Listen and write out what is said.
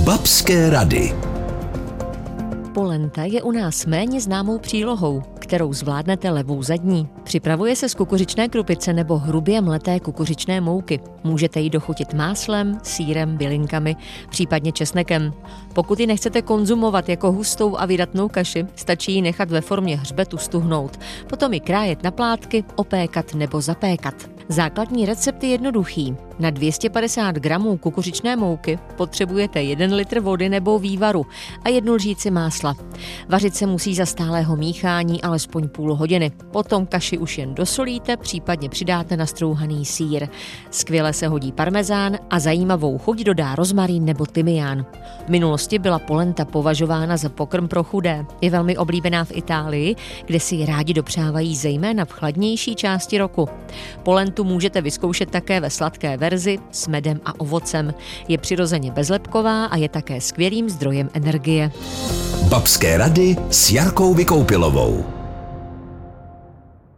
Babské rady. Polenta je u nás méně známou přílohou, kterou zvládnete levou zadní. Připravuje se z kukuřičné krupice nebo hrubě mleté kukuřičné mouky. Můžete ji dochutit máslem, sýrem, bylinkami, případně česnekem. Pokud ji nechcete konzumovat jako hustou a vydatnou kaši, stačí ji nechat ve formě hřbetu stuhnout, potom ji krájet na plátky, opékat nebo zapékat. Základní recept je jednoduchý. Na 250 gramů kukuřičné mouky potřebujete 1 litr vody nebo vývaru a 1 lžíci másla. Vařit se musí za stálého míchání alespoň půl hodiny. Potom kaši už jen dosolíte, případně přidáte nastrouhaný sýr. Skvěle se hodí parmezán a zajímavou chuť dodá rozmarín nebo tymián. V minulosti byla polenta považována za pokrm pro chudé. Je velmi oblíbená v Itálii, kde si ji rádi dopřávají zejména v chladnější části roku. Polentu můžete vyzkoušet také ve sladké verzi s medem a ovocem. Je přirozeně bezlepková a je také skvělým zdrojem energie. Babské rady s Jarkou Vykoupilovou.